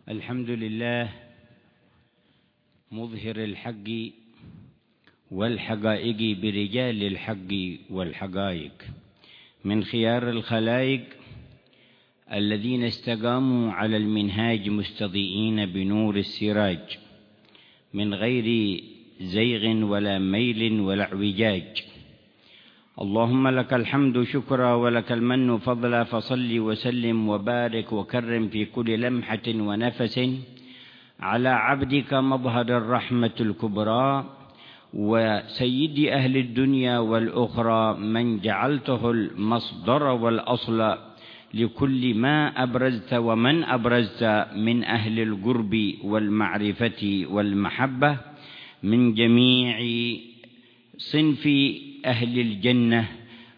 الحمد لله مظهر الحق والحقائق برجال الحق والحقائق، من خيار الخلائق الذين استقاموا على المنهاج مستضيئين بنور السراج من غير زيغ ولا ميل ولا اعوجاج. اللهم لك الحمد شكرا ولك المن فضلا، فصل وسلم وبارك وكرم في كل لمحة ونفس على عبدك مظهر الرحمة الكبرى وسيد أهل الدنيا والأخرى، من جعلته المصدر والأصل لكل ما أبرزت ومن أبرزت من أهل القرب والمعرفة والمحبة من جميع صنف أهل الجنة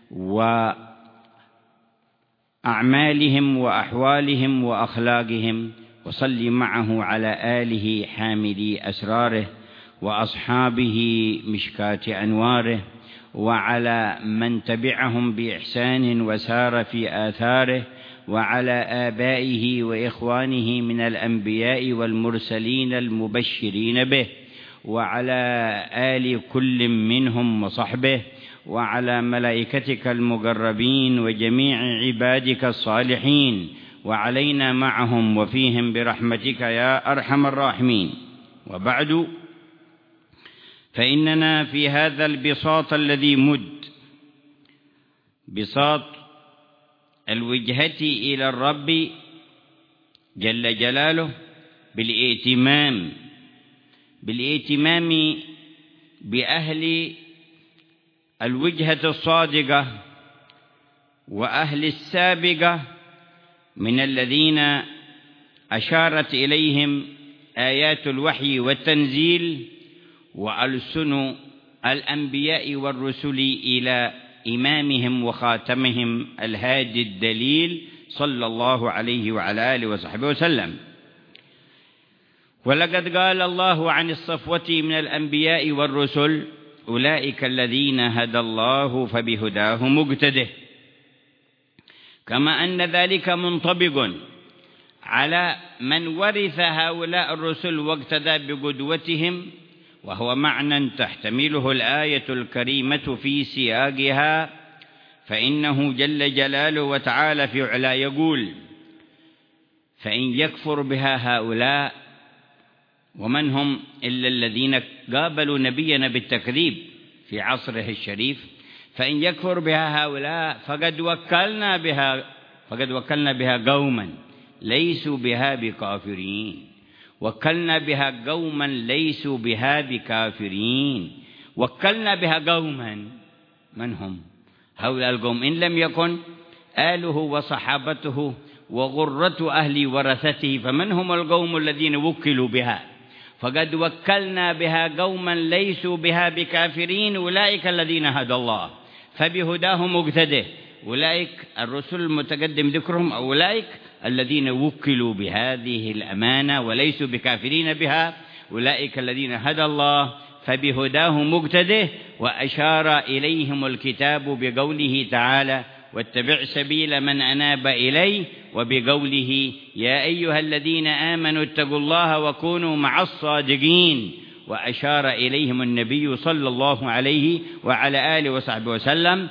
وأعمالهم وأحوالهم وأخلاقهم، وصل معه على آله حاملي أسراره وأصحابه مشكاة أنواره، وعلى من تبعهم بإحسان وسار في آثاره، وعلى آبائه وإخوانه من الأنبياء والمرسلين المبشرين به، وعلى آل كل منهم وصحبه، وعلى ملائكتك المقربين وجميع عبادك الصالحين، وعلينا معهم وفيهم برحمتك يا أرحم الراحمين. وبعد، فإننا في هذا البساط الذي مد بساط الوجهة إلى الرب جل جلاله بالائتمام بأهل الوجهة الصادقة وأهل السابقة من الذين أشارت إليهم آيات الوحي والتنزيل وألسن الأنبياء والرسل إلى إمامهم وخاتمهم الهادي الدليل صلى الله عليه وعلى آله وصحبه وسلم. ولقد قال الله عن الصفوة من الأنبياء والرسل: أولئك الذين هدى الله فبهداه مقتده. كما أن ذلك منطبق على من ورث هؤلاء الرسل واقتدى بقدوتهم، وهو معنى تحتمله الآية الكريمة في سياقها، فإنه جل جلاله وتعالى في علا يقول: فإن يكفر بها هؤلاء، ومن هم إلا الذين قابلوا نبينا بالتكذيب في عصره الشريف، فإن يكفر بها هؤلاء فقد وكلنا بها قوما ليسوا بها بكافرين. وكلنا بها قوما ليسوا بها بكافرين. وكلنا بها قوما، من هم هؤلاء القوم؟ إن لم يكن آله وصحابته وغرة أهل ورثته، فمن هم القوم الذين وكلوا بها؟ فقد وكلنا بها قوما ليسوا بها بكافرين، أولئك الذين هدى الله فبهداه مقتده. أولئك الرسل المتقدم ذكرهم، أولئك الذين وكلوا بهذه الأمانة وليسوا بكافرين بها، أولئك الذين هدى الله فبهداه مقتده. وأشار إليهم الكتاب بقوله تعالى: واتبع سبيل من أناب إليه، وبقوله: يا أيها الذين آمنوا اتقوا الله وكونوا مع الصادقين. وأشار إليهم النبي صلى الله عليه وعلى آله وصحبه وسلم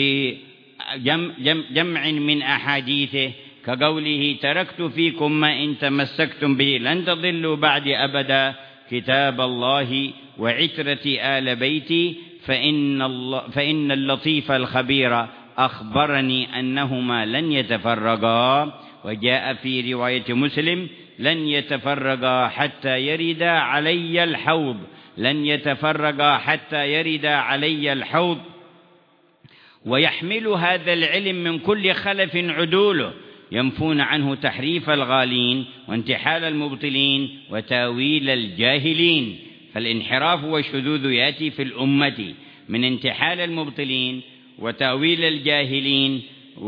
بجمع من أحاديثه، كقوله: تركت فيكم ما إن تمسكتم به لن تضلوا بعد أبدا، كتاب الله وعترة آل بيتي، فإن اللطيف الخبير أخبرني أنهما لن يتفرقا. وجاء في رواية مسلم: لن يتفرقا حتى يردا علي الحوض، لن يتفرقا حتى يردا علي الحوض. ويحمل هذا العلم من كل خلف عدوله، ينفون عنه تحريف الغالين وانتحال المبطلين وتاويل الجاهلين. فالانحراف والشذوذ يأتي في الأمة من انتحال المبطلين وتاويل الجاهلين،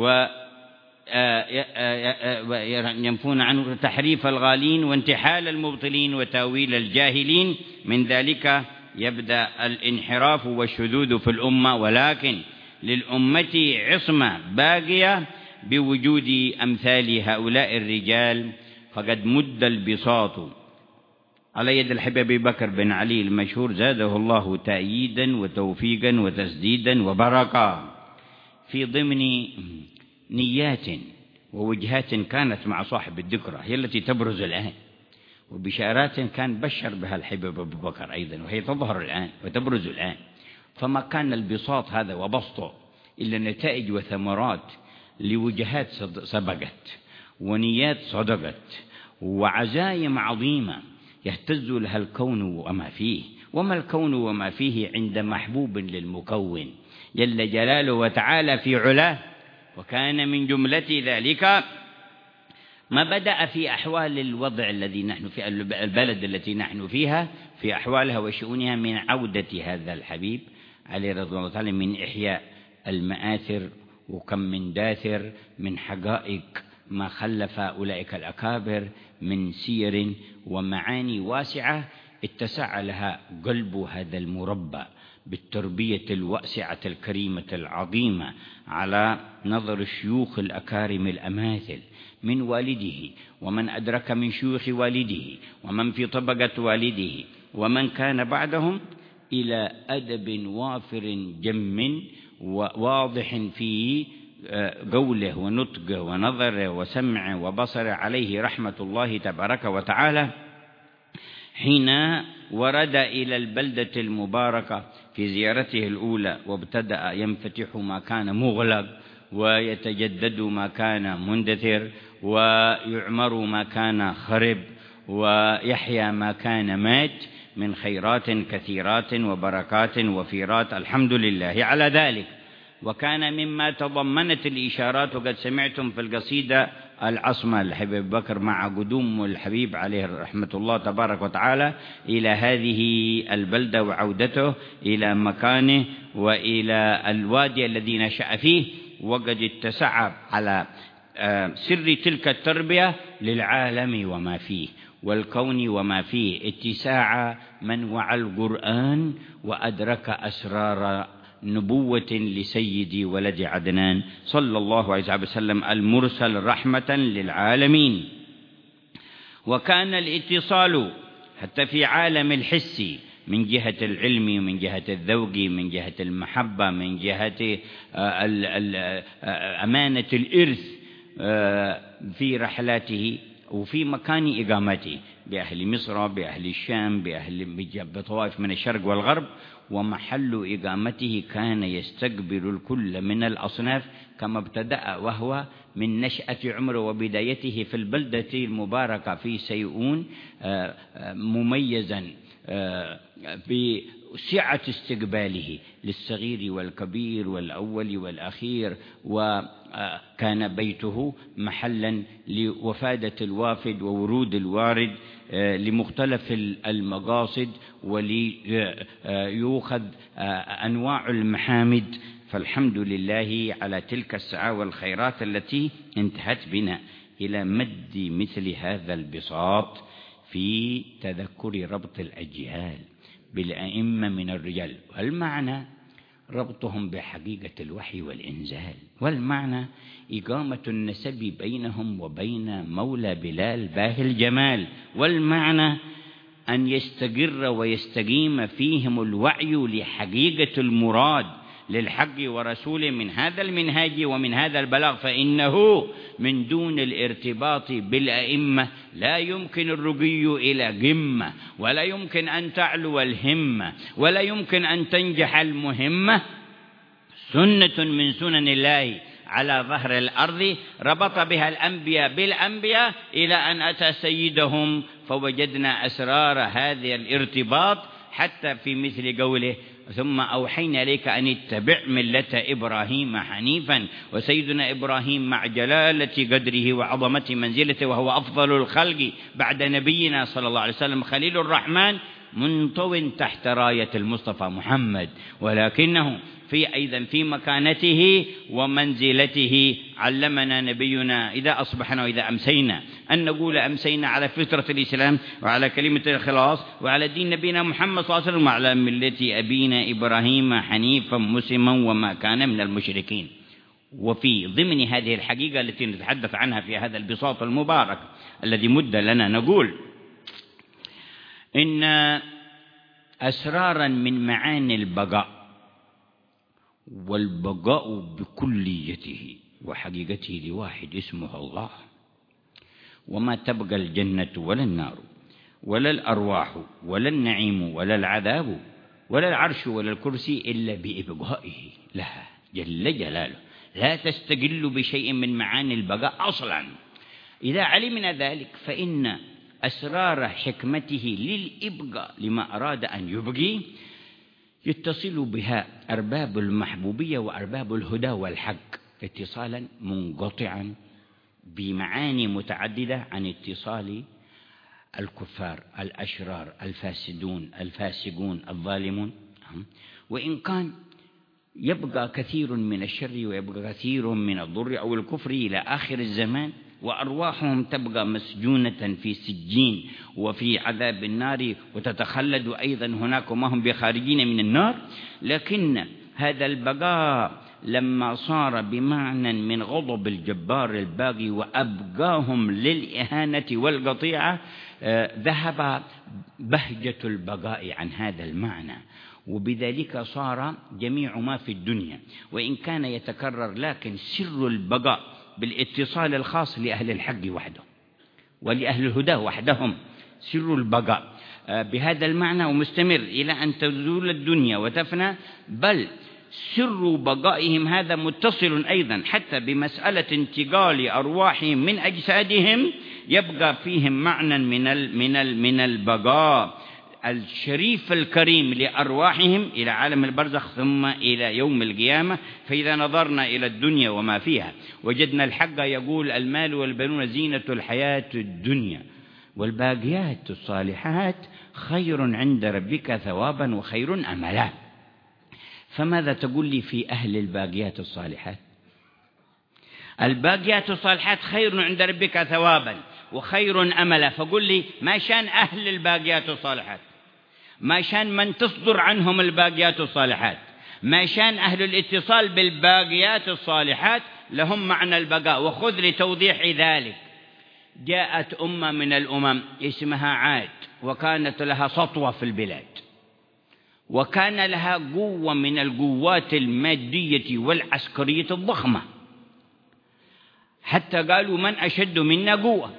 وينفون عنه تحريف الغالين وانتحال المبطلين وتاويل الجاهلين. من ذلك يبدأ الانحراف والشذوذ في الأمة، ولكن للأمة عصمة باقية بوجود أمثال هؤلاء الرجال فقد مد البساط على يد الحبيب أبي بكر بن علي المشهور زاده الله تأييدا وتوفيقا وتسديدا وبركة في ضمن نيات ووجهات كانت مع صاحب الذكرى هي التي تبرز الآن، وبشارات كان بشر بها الحبيب أبي بكر أيضا وهي تظهر الآن وتبرز الآن. فما كان البساط هذا وبسطه إلا نتائج وثمرات لوجهات سبقت ونيات صدقت وعزايم عظيمة يهتز لها الكون وما فيه. وما الكون وما فيه عند محبوب للمكون جل جلاله وتعالى في علاه. وكان من جملة ذلك ما بدأ في أحوال الوضع الذي نحن في البلد التي نحن فيها في أحوالها وشؤونها من عودة هذا الحبيب عليه رضوان الله تعالى من إحياء المآثر، وكم من داثر من حقائق ما خلف أولئك الأكابر من سير ومعاني واسعة اتسع لها قلب هذا المربى بالتربية الواسعة الكريمة العظيمة على نظر الشيوخ الأكارم الأماثل من والده ومن أدرك من شيوخ والده ومن في طبقة والده ومن كان بعدهم، إلى أدب وافر جم وواضح في قوله ونطقه ونظره وسمعه وبصره عليه رحمة الله تبارك وتعالى، حين ورد إلى البلدة المباركة في زيارته الأولى وابتدأ ينفتح ما كان مغلق ويتجدد ما كان مندثر ويعمر ما كان خرب ويحيى ما كان مات من خيرات كثيرات وبركات وفيرات، الحمد لله على ذلك. وكان مما تضمنت الإشارات، وقد سمعتم في القصيدة العصمة للحبيب بكر مع قدوم الحبيب عليه رحمة الله تبارك وتعالى إلى هذه البلدة وعودته إلى مكانه وإلى الوادي الذي نشأ فيه، وقد اتسع على سر تلك التربية للعالم وما فيه والكون وما فيه اتساع من وعى القرآن وأدرك أسرار نبوة لسيدي ولد عدنان صلى الله عليه وسلم المرسل رحمة للعالمين. وكان الاتصال حتى في عالم الحس من جهة العلم ومن جهة الذوق من جهة المحبة من جهة أمانة الإرث في رحلاته وفي مكان إقامته بأهل مصر بأهل الشام بطوائف من الشرق والغرب، ومحل إقامته كان يستقبل الكل من الأصناف كما ابتدأ وهو من نشأة عمره وبدايته في البلدة المباركة في سيئون مميزا بسعة استقباله للصغير والكبير والأول والأخير، وكان بيته محلا لوفادة الوافد وورود الوارد لمختلف المقاصد وليؤخذ أنواع المحامد. فالحمد لله على تلك السعة والخيرات التي انتهت بنا إلى مد مثل هذا البساط في تذكر ربط الأجيال بالأئمة من الرجال، والمعنى ربطهم بحقيقة الوحي والإنزال، والمعنى إقامة النسب بينهم وبين مولى بلال باهي الجمال، والمعنى أن يستقر ويستقيم فيهم الوعي لحقيقة المراد للحق ورسوله من هذا المنهاج ومن هذا البلاغ، فإنه من دون الارتباط بالأئمة لا يمكن الرقي إلى قمة، ولا يمكن أن تعلو الهمة، ولا يمكن أن تنجح المهمة. سنة من سنن الله على ظهر الأرض ربط بها الأنبياء بالأنبياء إلى أن أتى سيدهم، فوجدنا أسرار هذا الارتباط حتى في مثل قوله ثم أوحينا إليك أن اتبع ملة إبراهيم حنيفا. وسيدنا إبراهيم مع جلالة قدره وعظمة منزلته وهو أفضل الخلق بعد نبينا صلى الله عليه وسلم خليل الرحمن منطو تحت راية المصطفى محمد، ولكنه أيضا في مكانته ومنزلته علمنا نبينا إذا أصبحنا وإذا أمسينا أن نقول أمسينا على فطرة الإسلام وعلى كلمة الإخلاص وعلى دين نبينا محمد صلى الله عليه وسلم وعلى ملة أبينا إبراهيم حنيفا مسلما وما كان من المشركين. وفي ضمن هذه الحقيقة التي نتحدث عنها في هذا البساط المبارك الذي مد لنا، نقول إن أسرارا من معاني البقاء، والبقاء بكليته وحقيقته لواحد اسمه الله، وما تبقى الجنة ولا النار ولا الأرواح ولا النعيم ولا العذاب ولا العرش ولا الكرسي إلا بإبقائه لها جل جلاله، لا تستقل بشيء من معاني البقاء أصلا. إذا علمنا ذلك فإن أسرار حكمته للإبقاء لما أراد أن يبقي يتصل بها أرباب المحبوبية وأرباب الهدى والحق اتصالا منقطعا بمعاني متعددة عن اتصال الكفار الأشرار الفاسدون الفاسقون الظالمون. وإن كان يبقى كثير من الشر ويبقى كثير من الضر أو الكفر إلى آخر الزمان، وأرواحهم تبقى مسجونة في سجين وفي عذاب النار وتتخلد أيضا هناك وما هم بخارجين من النار، لكن هذا البقاء لما صار بمعنى من غضب الجبار الباغي وأبقاهم للإهانة والقطيعة ذهب بهجة البقاء عن هذا المعنى، وبذلك صار جميع ما في الدنيا وإن كان يتكرر لكن سر البقاء بالاتصال الخاص لأهل الحق وحدهم ولأهل الهدى وحدهم، سر البقاء بهذا المعنى ومستمر إلى أن تزول الدنيا وتفنى، بل سر بقائهم هذا متصل أيضا حتى بمسألة انتقال أرواحهم من أجسادهم، يبقى فيهم معنى من البقاء الشريف الكريم لأرواحهم إلى عالم البرزخ ثم إلى يوم القيامة. فإذا نظرنا إلى الدنيا وما فيها وجدنا الحق يقول المال والبنون زينة الحياة الدنيا والباقيات الصالحات خير عند ربك ثوابا وخير أملا. فماذا تقول لي في أهل الباقيات الصالحات؟ الباقيات الصالحات خير عند ربك ثوابا وخير أملا، فقل لي ما شان أهل الباقيات الصالحات؟ ما شان من تصدر عنهم الباقيات الصالحات؟ ما شان أهل الاتصال بالباقيات الصالحات لهم معنى البقاء؟ وخذ لتوضيح ذلك، جاءت أمة من الأمم اسمها عاد، وكانت لها سطوة في البلاد، وكان لها قوة من القوات المادية والعسكرية الضخمة، حتى قالوا من أشد منا قوة.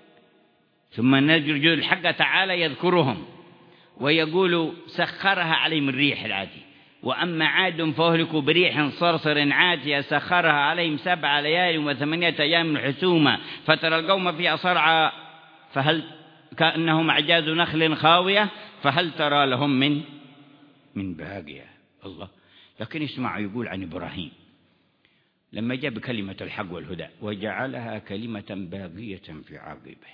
ثم نجد الحق تعالى يذكرهم ويقول سخرها عليهم الريح العادي، وأما عاد فأهلكوا بريح صرصر عاتية سخرها عليهم 7 ليال و8 أيام حسوما فترى القوم فيها صرعى فهل كأنهم أعجاز نخل خاوية فهل ترى لهم من باقية. الله. لكن اسمع يقول عن إبراهيم لما جاء بكلمة الحق والهدى وجعلها كلمة باقية في عقبه،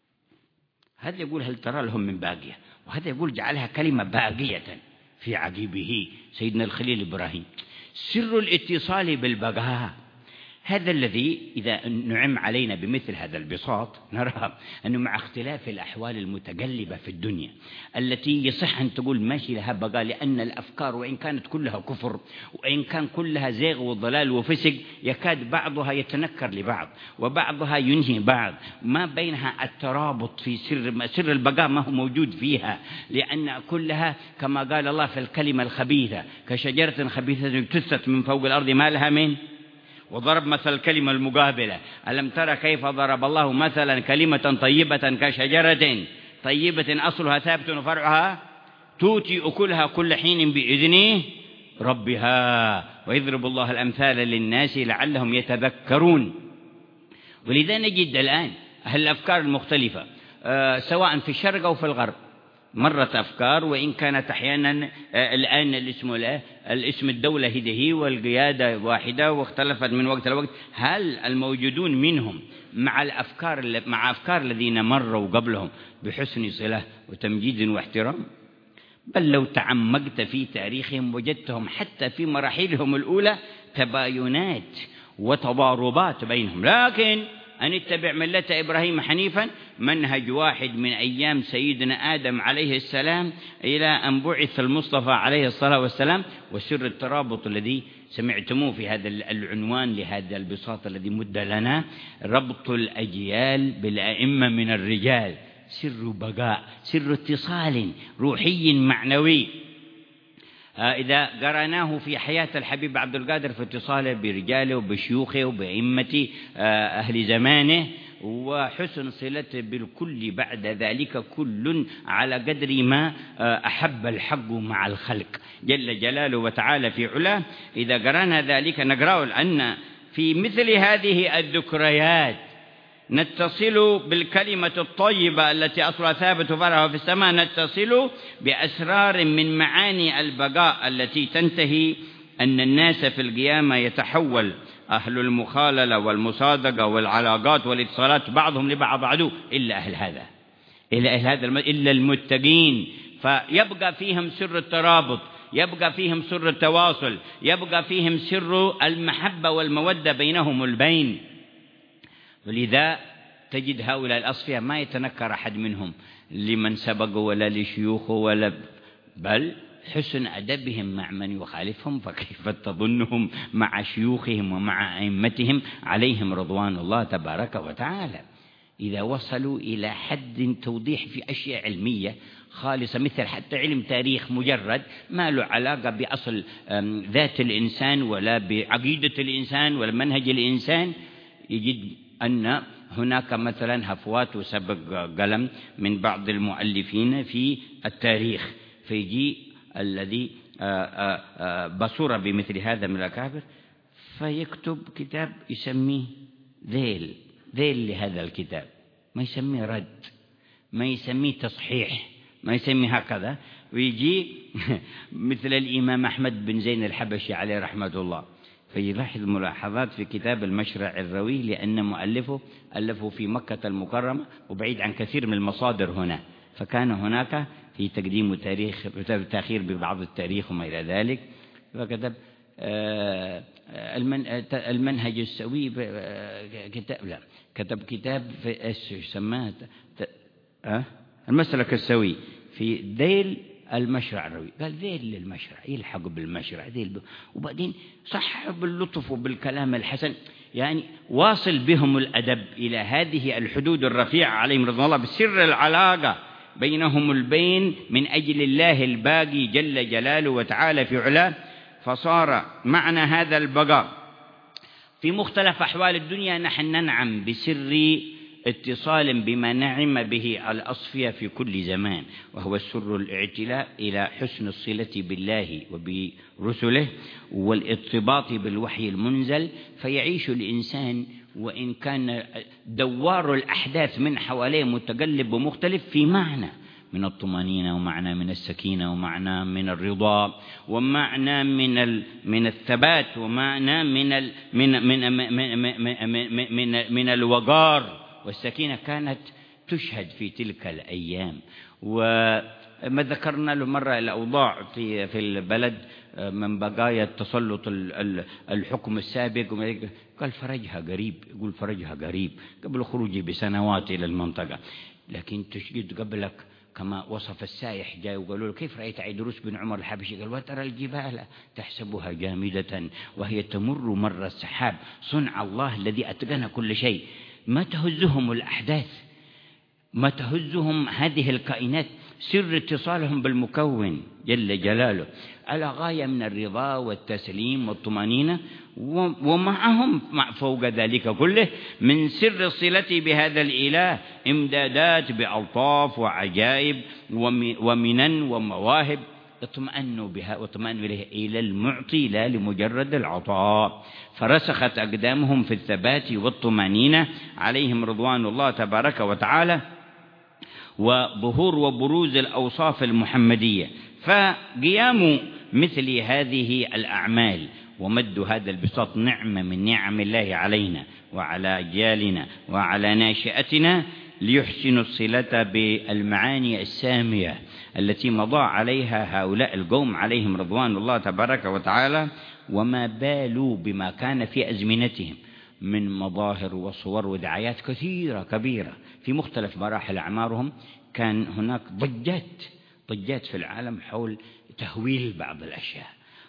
هذا يقول هل ترى لهم من باقية، وهذا يقول جعلها كلمة باقية في عقبه سيدنا الخليل إبراهيم. سر الاتصال بالبقاء هذا الذي إذا نعم علينا بمثل هذا البساط نرى أنه مع اختلاف الأحوال المتقلبة في الدنيا التي يصح أن تقول ماشي لها بقاء، لأن الأفكار وإن كانت كلها كفر وإن كان كلها زيغ وضلال وفسق يكاد بعضها يتنكر لبعض وبعضها ينهي بعض، ما بينها الترابط في سر البقاء ما هو موجود فيها، لأن كلها كما قال الله في الكلمة الخبيثة كشجرة خبيثة اجتثت من فوق الأرض ما لها من، وضرب مثل الكلمة المقابلة ألم ترى كيف ضرب الله مثلا كلمة طيبة كشجرة طيبة أصلها ثابت وفرعها تؤتي أكلها كل حين بإذن ربها ويضرب الله الأمثال للناس لعلهم يتذكرون. ولذا نجد الآن أهل الأفكار المختلفة سواء في الشرق أو في الغرب مرت أفكار، وإن كانت أحيانا الآن الاسم الدولة هي والقيادة واحدة واختلفت من وقت لوقت، هل الموجودون منهم مع أفكار الذين مروا قبلهم بحسن صلة وتمجيد واحترام؟ بل لو تعمقت في تاريخهم وجدتهم حتى في مراحلهم الأولى تباينات وتضاربات بينهم، لكن أن اتبع ملة إبراهيم حنيفا منهج واحد من أيام سيدنا آدم عليه السلام إلى أن بعث المصطفى عليه الصلاة والسلام، وسر الترابط الذي سمعتموه في هذا العنوان لهذا البساط الذي مد لنا: ربط الأجيال بالأئمة من الرجال، سر بقاء، سر اتصال روحي معنوي. إذا قرأناه في حياة الحبيب عبد القادر في اتصاله برجاله وبشيوخه وبأئمة أهل زمانه، وحسن صلته بالكل بعد ذلك، كل على قدر ما أحب الحق مع الخلق جل جلاله وتعالى في علاه. إذا قرأنا ذلك نقرأ أن في مثل هذه الذكريات نتصل بالكلمة الطيبة التي أصلها ثابت وفرعها في السماء، نتصل بأسرار من معاني البقاء التي تنتهي أن الناس في القيامة يتحول أهل المخاللة والمصادقة والعلاقات والاتصالات بعضهم لبعض عدو إلا أهل هذا، إلا المتقين، فيبقى فيهم سر الترابط، يبقى فيهم سر التواصل، يبقى فيهم سر المحبة والمودة بينهم البين. ولذا تجد هؤلاء الأصفياء ما يتنكر أحد منهم لمن سبقه ولا لشيوخه بل حسن أدبهم مع من يخالفهم، فكيف تظنهم مع شيوخهم ومع أئمتهم عليهم رضوان الله تبارك وتعالى. إذا وصلوا إلى حد توضيح في أشياء علمية خالصة، مثل حتى علم تاريخ مجرد ما له علاقة بأصل ذات الإنسان ولا بعقيدة الإنسان ولا منهج الإنسان، يجد أن هناك مثلا هفوات وسبق قلم من بعض المؤلفين في التاريخ، فيجي الذي بصر بمثل هذا من الأكابر فيكتب كتاب يسميه ذيل لهذا الكتاب، ما يسميه رد، ما يسميه تصحيح، ما يسميه هكذا. ويجي مثل الإمام أحمد بن زين الحبشي عليه رحمة الله فيلاحظ ملاحظات في كتاب المشرع الروي، لأن مؤلفه ألفه في مكة المكرمة وبعيد عن كثير من المصادر هنا، فكان هناك في تقديم تاريخ تأخير ببعض التاريخ وما إلى ذلك، فكتب المنهج السوي كتب كتاب في ايش سماه المسلك السوي في ذيل المشرع الروي، قال ذيل للمشرع يلحق بالمشرع ذيل وبعدين صح باللطف وبالكلام الحسن، يعني واصل بهم الأدب إلى هذه الحدود الرفيعة عليهم رضوان الله بسر العلاقة بينهم البين من أجل الله الباقي جل جلاله وتعالى في علاه. فصار معنى هذا البقاء في مختلف أحوال الدنيا نحن ننعم بسر اتصال بما نعم به الأصفياء في كل زمان، وهو السر الاعتلاء إلى حسن الصلة بالله وبرسله والارتباط بالوحي المنزل، فيعيش الإنسان وإن كان دوار الأحداث من حواليه متقلب ومختلف في معنى من الطمأنينة، ومعنى من السكينة، ومعنى من الرضا، ومعنى من الثبات، ومعنى من الوقار والسكينة كانت تشهد في تلك الأيام. وما ذكرنا له مرة الأوضاع في البلد من بقايا التسلط الحكم السابق، قال فرجها قريب، يقول فرجها قريب قبل خروجي بسنوات إلى المنطقة، لكن تشجد قبلك كما وصف السائح جاء وقالوا له كيف رأيت عيدروس بن عمر الحبشي؟ قال وترى الجبال تحسبها جامدة وهي تمر مر السحاب، صنع الله الذي أتقن كل شيء، ما تهزهم الأحداث، ما تهزهم هذه الكائنات، سر اتصالهم بالمكون جل جلاله على غاية من الرضا والتسليم والطمأنينة، ومعهم فوق ذلك كله من سر الصلة بهذا الإله إمدادات بألطاف وعجائب ومنن ومواهب اطمأنوا بها واطمأنوا إلى المعطي لا لمجرد العطاء، فرسخت أقدامهم في الثبات والطمأنينة عليهم رضوان الله تبارك وتعالى، وظهور وبروز الأوصاف المحمدية. فقيام مثل هذه الأعمال ومد هذا البساط نعمة من نعم الله علينا وعلى أجيالنا وعلى ناشئتنا ليحسنوا الصلة بالمعاني السامية التي مضى عليها هؤلاء القوم عليهم رضوان الله تبارك وتعالى، وما بالوا بما كان في أزمنتهم من مظاهر وصور ودعايات كثيرة كبيرة في مختلف مراحل أعمارهم. كان هناك ضجات في العالم حول تهويل بعض الأشياء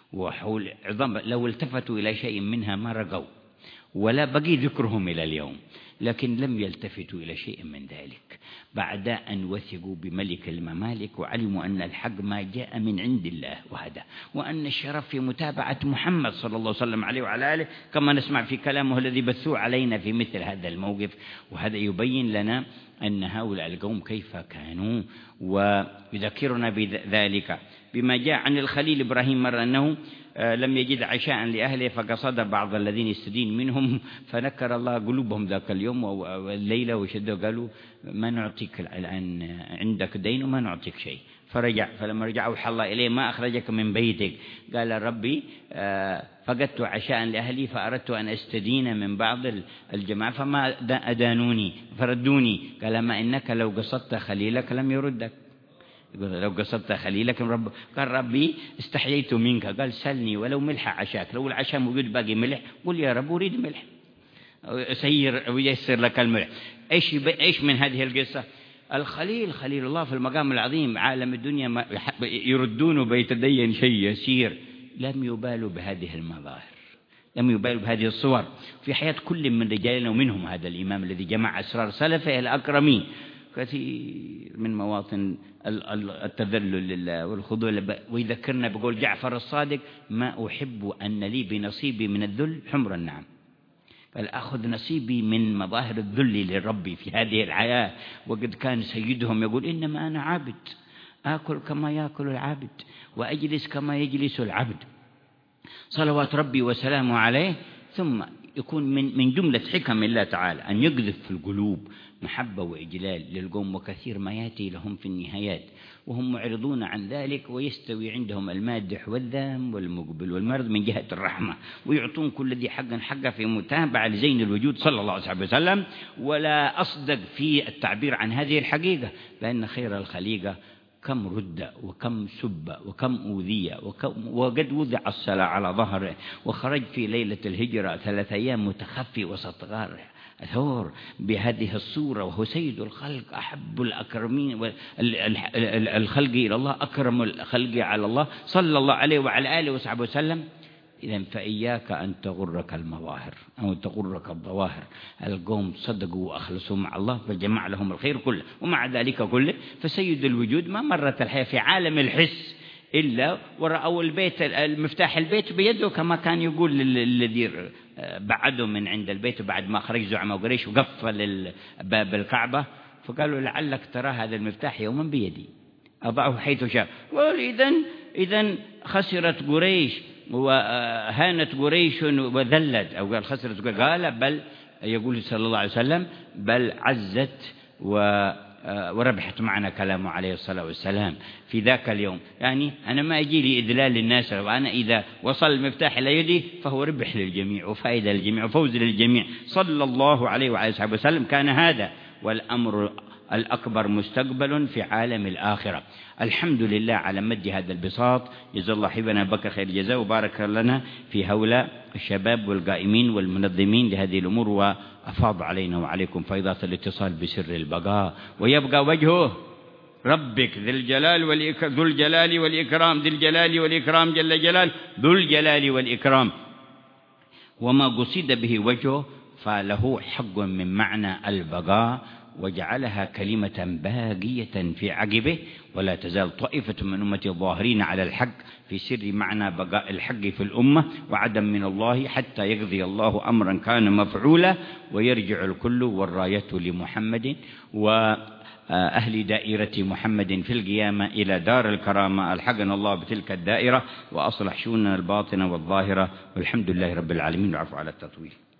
وحول عظام، لو التفتوا إلى شيء منها ما رقوا ولا بقي ذكرهم إلى اليوم، لكن لم يلتفتوا إلى شيء من ذلك بعد أن وثقوا بملك الممالك وعلموا أن الحق ما جاء من عند الله وهذا، وأن الشرف في متابعة محمد صلى الله عليه وسلم عليه وعلى آله، كما نسمع في كلامه الذي بثوه علينا في مثل هذا الموقف. وهذا يبين لنا أن هؤلاء القوم كيف كانوا، ويذكرنا بذلك بما جاء عن الخليل إبراهيم مرة أنه لم يجد عشاء لأهله فقصد بعض الذين يستدين منهم فنكر الله قلوبهم ذاك اليوم والليلة وشدوا قالوا ما نعطيك الآن، عندك دين وما نعطيك شيء. فرجع، فلما رجع أوحى الله إليه ما أخرجك من بيتك؟ قال ربي فقدت عشاء لأهلي فأردت أن أستدين من بعض الجماعة فما أدانوني فردوني. قال ما إنك لو قصدت خليلك لم يردك، لو قصدت خليلك قال ربي استحييت منك، قال سلني ولو ملح عشاك، لو العشاء موجود باقي ملح قل يا رب أريد ملح سير ويسر لك الملح. إيش من هذه القصة؟ الخليل خليل الله في المقام العظيم عالم الدنيا يردونه بيتدين شيء يسير، لم يبالوا بهذه المظاهر، لم يبالوا بهذه الصور في حياة كل من رجالنا، ومنهم هذا الإمام الذي جمع أسرار سلفه الأكرمين. كثير من مواطن التذلل لله والخضوع، ويذكرنا بقول جعفر الصادق ما أحب أن لي بنصيبي من الذل حمر النعم، قال أخذ نصيبي من مظاهر الذل لربي في هذه الحياة. وقد كان سيدهم يقول إنما أنا عبد، آكل كما يأكل العبد وأجلس كما يجلس العبد صلوات ربي وسلامه عليه. ثم يكون من جملة حكم الله تعالى أن يقذف في القلوب محبة وإجلال للقوم، وكثير ما يأتي لهم في النهايات وهم معرضون عن ذلك، ويستوي عندهم المادح والذام والمقبل والمرض من جهة الرحمة، ويعطون كل ذي حقا حقه في متابعة لزين الوجود صلى الله عليه وسلم. ولا أصدق في التعبير عن هذه الحقيقة، لأن خير الخليقة كم رد وكم سب وكم أوذي وقد وضع الصلاة على ظهره، وخرج في ليلة الهجرة 3 أيام متخفي وسط غار ثور بهذه الصورة، وهو سيد الخلق أحب الأكرمين الخلق إلى الله، أكرم الخلق على الله صلى الله عليه وعلى آله وصحبه وسلم. إذن فإياك أن تغرك المظاهر أو تغرك الظواهر. القوم صدقوا وأخلصوا مع الله فجمع لهم الخير كله، ومع ذلك كله فسيد الوجود ما مرت الحياة في عالم الحس إلا ورأوا البيت المفتاح البيت بيده، كما كان يقول الذي بعده من عند البيت بعد ما خرج زعماء قريش وقفل باب الكعبة، فقالوا لعلك ترى هذا المفتاح يوما بيدي أضعه حيث شاء. إذن خسرت قريش وهانت قريش وذلت، أو قال خسرت قريش، قال بل يقول صلى الله عليه وسلم بل عزت وربحت معنا كلامه عليه الصلاة والسلام في ذاك اليوم. يعني أنا ما أجي لي إذلال للناس، وأنا إذا وصل المفتاح إلى يدي فهو ربح للجميع وفائدة للجميع وفوز للجميع صلى الله عليه وعلى آله وسلم. كان هذا والأمر الأكبر مستقبل في عالم الآخرة. الحمد لله على مد هذا البساط، جزا الله حبنا بكر خير الجزاء، وبارك لنا في هؤلاء الشباب والقائمين والمنظمين لهذه الأمور، وأفاض علينا وعليكم فيضات الاتصال بسر البقاء. ويبقى وجهه ربك ذو الجلال والإكرام جل جلال ذو الجلال والإكرام، وما قصد به وجهه فله حق من معنى البقاء، وجعلها كلمة باقية في عقبه، ولا تزال طائفة من أمتي الظاهرين على الحق في سر معنى بقاء الحق في الأمة وعدم من الله حتى يقضي الله أمرا كان مفعولا، ويرجع الكل والراية لمحمد وأهل دائرة محمد في القيامة إلى دار الكرامة. ألحقنا الله بتلك الدائرة وأصلح شؤوننا الباطنة والظاهرة، والحمد لله رب العالمين. والعفو على التطويل.